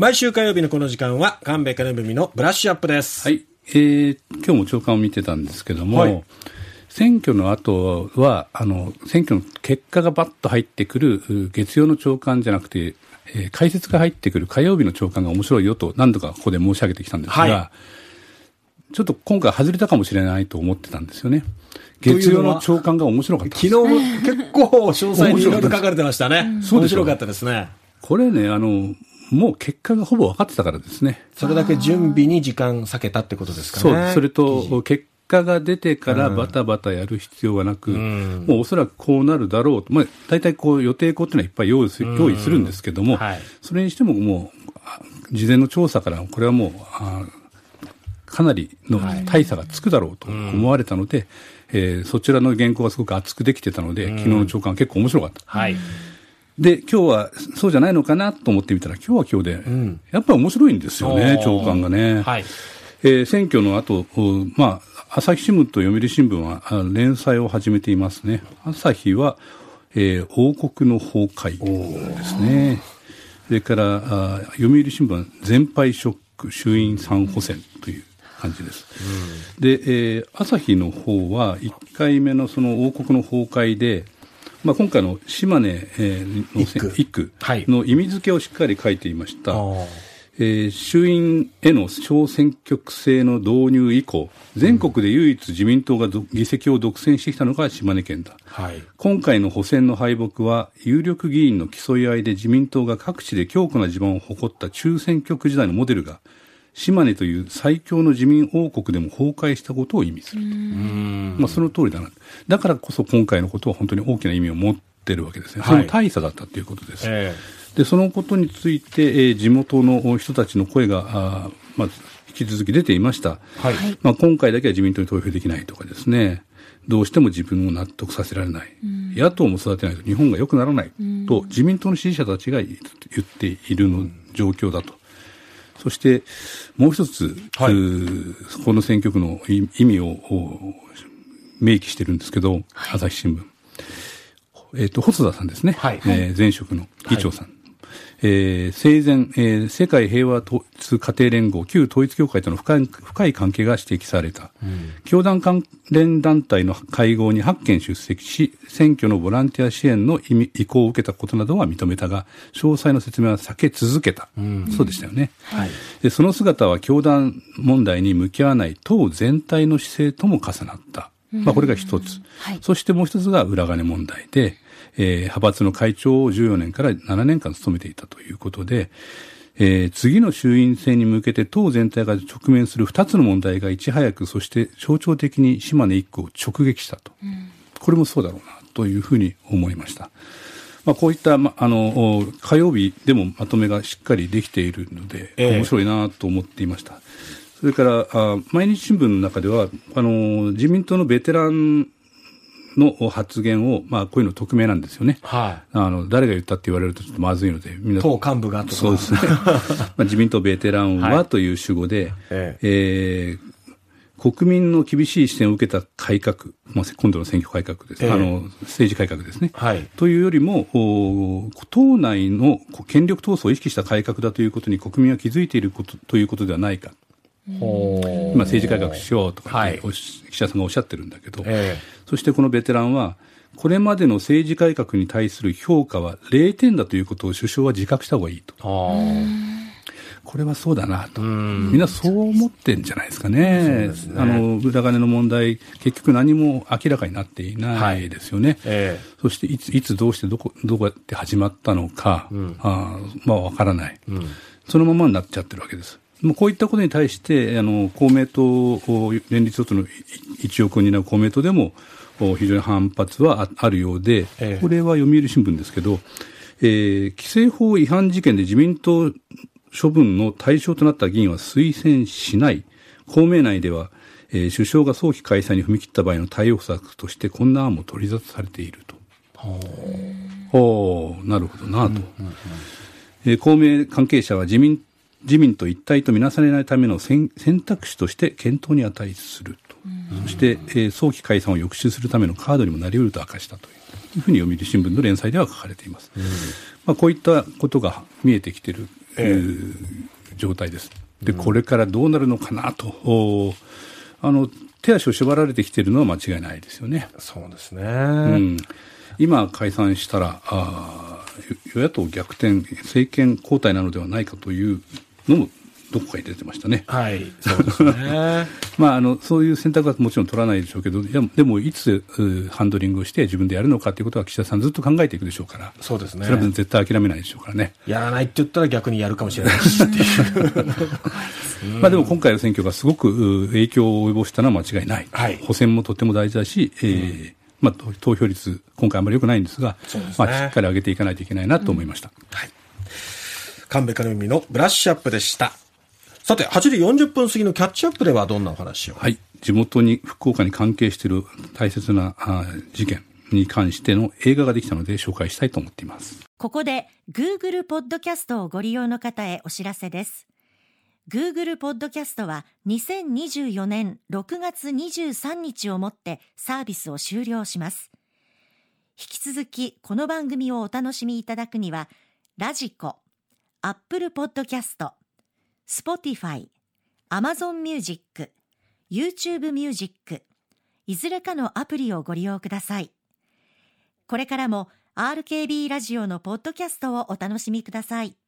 毎週火曜日のこの時間は神戸金文のブラッシュアップです。 はい、今日も朝刊を見てたんですけども、はい、選挙の後は選挙の結果がバッと入ってくる月曜の朝刊じゃなくて、解説が入ってくる火曜日の朝刊が面白いよと何度かここで申し上げてきたんですが、はい、ちょっと今回外れたかもしれないと思ってたんですよね。月曜の朝刊が面白かったです。 昨日結構詳細にいろいろ書かれてましたね。面白かったですね。 これね、もう結果がほぼ分かってたからですね。 それだけ準備に時間割けたってことですかね。 そう。それと結果が出てからバタバタやる必要はなく、もうおそらくこうなるだろうと、大体予定稿っていうのはいっぱい用意するんですけども、はい、それにしてももう事前の調査からこれはもうかなりの大差がつくだろうと思われたので、そちらの原稿がすごく厚くできてたので、昨日の朝刊は結構面白かった。はい。で、今日はそうじゃないのかなと思ってみたら、今日は今日で、やっぱり面白いんですよね、朝刊がね。はい。選挙の後、朝日新聞と読売新聞は連載を始めていますね。朝日は、王国の崩壊ですね。それから、読売新聞は全敗ショック、衆院3補選という感じです。で、朝日の方は1回目のその王国の崩壊で、今回の島根の一区の意味付けをしっかり書いていました。衆院への小選挙区制の導入以降、全国で唯一自民党が議席を独占してきたのが島根県だ。はい、今回の補選の敗北は、有力議員の競い合いで自民党が各地で強固な地盤を誇った中選挙区時代のモデルが、島根という最強の自民王国でも崩壊したことを意味すると。その通りだな。だからこそ今回のことは本当に大きな意味を持っているわけですね。その大差だったということです。で、そのことについて、地元の人たちの声が、引き続き出ていました。はい。今回だけは自民党に投票できないとかですね。どうしても自分を納得させられない。野党も育てないと日本が良くならない。と、自民党の支持者たちが言っている状況だと。そして、もう一つ、はい、この選挙区の意味を明記してるんですけど、はい、朝日新聞。細田さんですね。はい、前職の議長さん。はい、生前、世界平和統一家庭連合、旧統一教会との深い関係が指摘された。教団関連団体の会合に8件出席し、選挙のボランティア支援の意向を受けたことなどは認めたが、詳細の説明は避け続けた。そうでしたよね。はい、で、その姿は教団問題に向き合わない党全体の姿勢とも重なった。これが一つ。はい、そしてもう一つが裏金問題で、派閥の会長を14年から7年間務めていたということで、次の衆院選に向けて党全体が直面する2つの問題がいち早く、そして象徴的に島根一区を直撃したと。これもそうだろうなというふうに思いました。こういった火曜日でもまとめがしっかりできているので、面白いなと思っていました。それから毎日新聞の中では自民党のベテランの発言を、こういうの匿名なんですよね。はい。誰が言ったって言われるとちょっとまずいので、みんな。 党幹部がとか。 そうですね。自民党ベテランはという主語で、国民の厳しい視線を受けた改革、今度の選挙改革です。政治改革ですね。はい。というよりも、党内の権力闘争を意識した改革だということに国民は気づいているということではないか。今政治改革しようとかって、記者さんがおっしゃってるんだけど、そしてこのベテランはこれまでの政治改革に対する評価は0点だということを首相は自覚した方がいいと。これはそうだなと。みんなそう思ってんじゃないですかね。そうですね。裏金の問題、結局何も明らかになっていないですよね。そしていつどうしてどうやって始まったのか、わからない、そのままになっちゃってるわけです。こういったことに対して、公明党、連立与党の一翼を担う公明党でも、非常に反発はあるようで、これは読売新聞ですけど、規制法違反事件で自民党処分の対象となった議員は推薦しない。公明内では、首相が早期解散に踏み切った場合の対応策としてこんな案も取り沙汰されていると。なるほどなと。公明関係者は自民と一体とみなされないための選択肢として検討に値すると。そして、早期解散を抑止するためのカードにもなり得ると明かしたというふうに読売新聞の連載では書かれています。こういったことが見えてきている状態です。で、これからどうなるのかなと、手足を縛られてきているのは間違いないですよね。 そうですね。 今解散したら与野党逆転、政権交代なのではないかというのもどこかに出てましたね。 はい、そうですね。 そういう選択はもちろん取らないでしょうけど、でもいつハンドリングをして自分でやるのかということは岸田さんずっと考えていくでしょうから、 そうですね。 それは絶対諦めないでしょうからね。 やらないって言ったら逆にやるかもしれないしっていうでも今回の選挙がすごく影響を及ぼしたのは間違いない。はい、補選もとても大事だし、投票率今回あまり良くないんですが、しっかり上げていかないといけないなと思いました。 はい。神戸かのみのブラッシュアップでした。さて、8時40分過ぎのキャッチアップではどんなお話を？ はい。地元に、福岡に関係している大切な事件に関しての映画ができたので紹介したいと思っています。 ここで Google ポッドキャストをご利用の方へお知らせです。Google ポッドキャストは2024年6月23日をもってサービスを終了します。引き続きこの番組をお楽しみいただくには、ラジコ、Apple ポッドキャスト、Spotify、Amazon Music、YouTube Music、いずれかのアプリをご利用ください。これからも RKB ラジオのポッドキャストをお楽しみください。